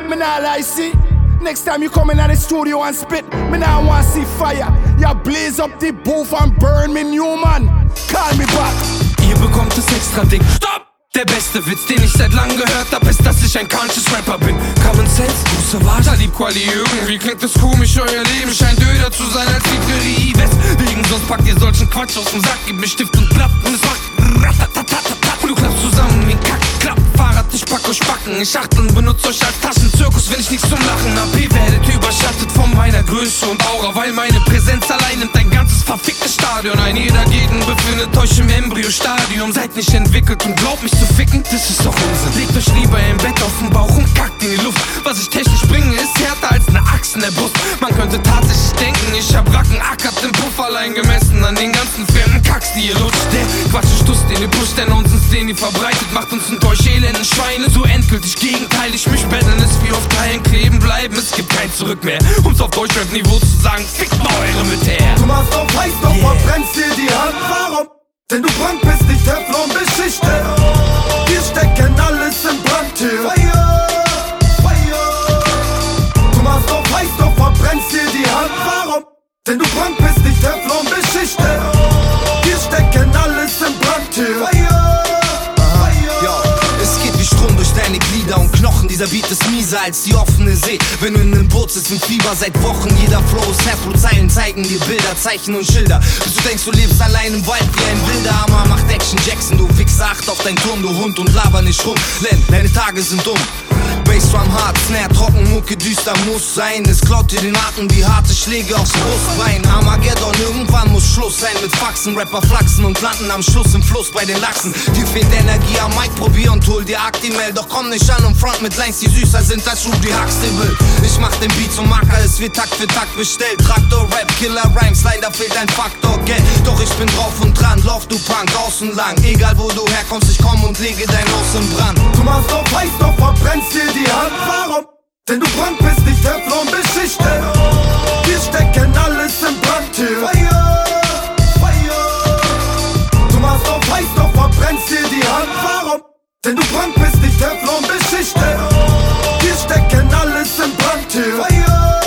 Me nah lie, see. Next time you come in at the studio and spit, me nah want see fire. Ya blaze up the booth and burn me new man. Call me back. Ihr bekommt das extra Ding. Stopp! Der beste Witz, den ich seit langem gehört hab, ist, dass ich ein conscious Rapper bin. Common Sense, große Wahrheit, Talib Kweli, irgendwie klingt es komisch, euer Leben scheint öder zu sein als die Prärie West. Wegen sonst packt ihr solchen Quatsch aus dem Sack, gib mir Stift und Blatt und es macht ratatatatata. Und du klappst zusammen wie ein Kack, Fahrrad, ich pack euch Backen. Ich achtel und benutze euch als Taschenzirkus, wenn ich nichts zum Lachen hab. Ihr werdet überschattet von meiner Größe und Aura, weil meine Präsenz allein nimmt ein ganzes verficktes Stadion ein. Ihr dagegen befindet euch im Embryo-Stadium, seid nicht entwickelt und glaubt mich zu ficken, das ist doch Unsinn. Legt euch lieber im Bett auf den Bauch und kackt in die Luft. Was ich technisch bringe, ist härter als eine Axt in der Brust. Man könnte tatsächlich denken, ich hab Racken, ackert im Puff allein gemessen an den ganzen fremden Kacks, die ihr lutscht. Der Quatsch-Stuss, den ihr pusht, der Nonsens, den ihr verbreitet, macht uns und euch elenden Schweine so endgültig gegenteilig. Mich betteln ist wie auf Teilen kleben bleiben, es gibt kein Zurück mehr. Um's auf Deutschrap-Niveau zu sagen, fickt mal eure mit her. Du machst auf heiß, doch verbrennst dir die Hand. Warum? Denn du Brand bist nicht Teflon-Beschichte. Wir stecken alles in Brand hier. Fire, Fire. Du machst auf heiß, doch verbrennst dir die Hand. Warum? Denn du Brand bist nicht Teflon-Beschichte. Wir stecken alles in Brand hier. Fire, Fire. Es geht wie Strom durch deine Glieder und Knochen. Dieser Beat ist mieser als die offene See. Wenn du in einem Boot sitzt im Fieber seit Wochen, jeder Flow ist Herzblutzeilen zeigen dir Bilder, Zeichen und Schilder. Bis du denkst, du lebst allein im Wald wie ein wilder Hammer macht Action Jackson. Du Wichser, acht auf dein Turm, du Hund, und laber nicht rum. Len, deine Tage sind dumm. Bassdrum hart, Snare trocken, Mucke düster muss sein. Es klaut dir den Atem wie harte Schläge aufs Brustbein. Armageddon, irgendwann muss Schluss sein mit Faxen. Rapper flachsen und landen am Schluss im Fluss bei den Lachsen. Dir fehlt Energie am Mic, probier und hol dir Actimel. Doch komm nicht an und front mit Lines, die süßer sind als Rudy Huxtable. Ich mach den Beat zum Macker, es wird Takt für Takt bestellt. Traktor, Rap, Killer, Rhymes, leider fehlt ein Faktor Geld. Doch ich bin drauf und dran, lauf du Punk, außen lang. Egal wo du herkommst, ich komm und lege dein Haus in Brand. Du machst auf heiß, doch verbrennst dir die Hand. Warum? Denn du Brand bist nicht Teflon-Beschichte. Wir stecken alles in Brand hier. Fire, Fire. Du machst auf heiß, doch verbrennst dir die Hand. Warum? Denn du Brand bist nicht Teflon-Beschichte. Wir stecken alles in Brand hier. Fire,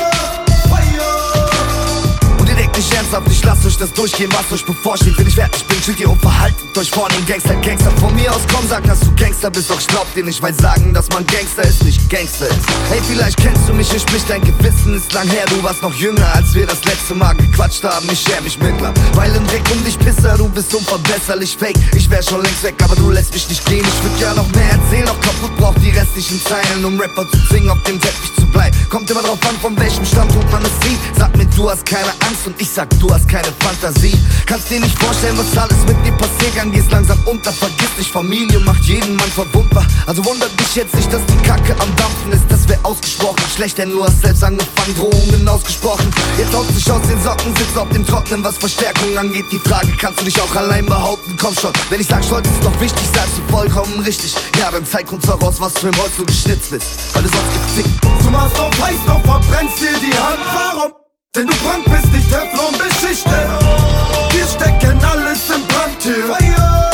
Fire. Und ihr denkt nicht ernsthaft, ich lasst euch das durchgehen, was euch bevorsteht. Wenn ich fertig bin, chillt ihr und verhaltet euch vor den Gangster. Gangster von mir aus, komm, sag, dass du Gangster bist. Doch ich glaub dir nicht, weil sagen, dass man Gangster ist, nicht Gangster ist. Hey, vielleicht kennst du mich, ich sprich, dein Gewissen ist lang her. Du warst noch jünger, als wir das letzte Mal gequatscht haben. Ich scher mich mittlerweile im Dreck um dich, Pisser. Du bist unverbesserlich fake. Ich wär schon längst weg, aber du lässt mich nicht gehen. Ich würd ja noch mehr erzählen, doch kaputt braucht die restlichen Zeilen, um Rapper zu zwingen, auf dem Teppich zu bleiben. Kommt immer drauf an, von welchem Standpunkt man es sieht. Sag mir, du hast keine Angst und ich sag, du hast keine Fantasie. Kannst dir nicht vorstellen, was alles mit dir passiert kann. Gehst langsam unter, vergiss dich, Familie macht jeden Mann verwundbar. Also wundert dich jetzt nicht, dass die Kacke am Dampfen ist. Das wär ausgesprochen schlecht, denn du hast selbst angefangen, Drohungen ausgesprochen. Jetzt haut sich aus den Socken, sitzt auf dem Trocknen, was Verstärkung angeht. Die Frage, kannst du dich auch allein behaupten? Komm schon, wenn ich sag, Stolz ist doch wichtig, sagst du vollkommen richtig. Ja, dann zeig uns heraus, was für ein Holz du geschnitzt bist, weil du sonst gibt's nicht. Du machst auf heiß, doch verbrennst dir die Hand. Warum? Denn du Brand bist nicht Teflon-Beschichte. Wir stecken alles in Brand hier. Fire,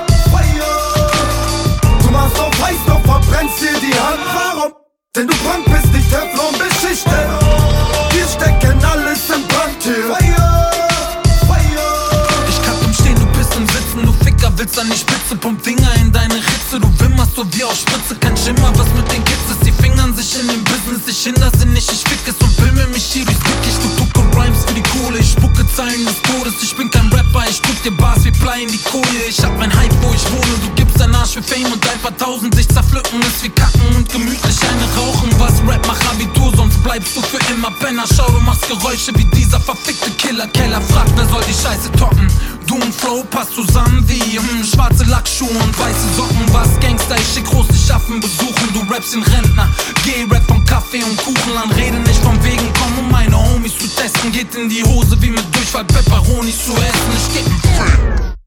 Fire. Du machst auf heiß, doch verbrennst dir die Hand. Warum? Denn du Brand bist nicht Teflon-Beschichte. Wir stecken alles in Brand hier. Fire, Fire. Ich kann umstehen, du bist im Sitzen, du Ficker willst an die Spitze, pump Dinger in deine Ritze, du wimmerst so wie auf Spritze, kein Schimmer, was mit den Kids ist, die fingern sich in den Business, ich hinder sie nicht, ich fick es und filme mich hier durchs Dickicht, du tucke Rhymes für die Kohle, ich spucke Zeilen des Todes, ich bin kein Rapper, ich drück dir Bars wie Blei in die Koje, ich hab mein Hype, wo ich wohne, du gibst dein Arsch für Fame und ein paar Tausend sich zerpflücken, ist wie kacken und gemütlich eine rauchen, was Rap macht Abitur, sonst bleibst du für immer Penner, schau, du machst Geräusche wie dieser verfickte Killer, Keller fragt, wer soll die Scheiße toppen, du und Flow passt zusammen wie schwarze Lackschuhe und weiße Socken, was Gangster, ich schick groß die Schaffen besuchen, du rappst den Rentner, geh Rap vom Kaffee und Kuchenland, rede nicht vom Wegen, komm um meine Homies zu testen, geht in die Hose wie mit Durchfall Pepperonis zu essen, ich geb 'n Fick.